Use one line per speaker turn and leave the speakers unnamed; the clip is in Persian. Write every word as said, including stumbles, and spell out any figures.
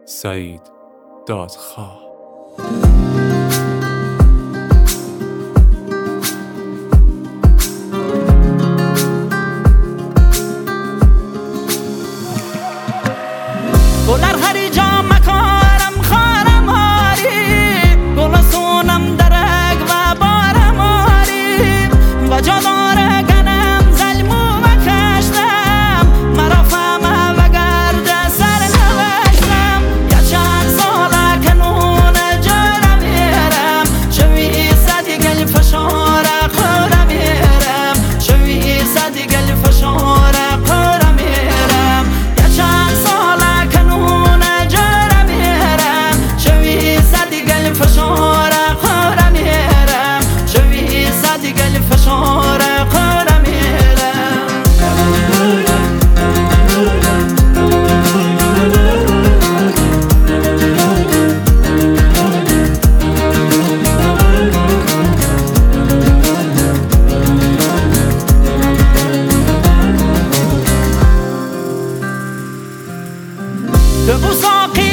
سعید دادخواه.
گلر هری جا مکارم خارم هاری گل سونم درک و بارم هاری و جادار گنم زلمو و کشتم مرا فهمه و گرد سر نوشتم یا چند ساله کنون جرم میرم شوی صدی گل فشار خورم میرم شوی صدی گل فشار خورم میرم یا چند ساله فشار خورم میرم شوی صدی گل فشار خورم میرم تو بوساقی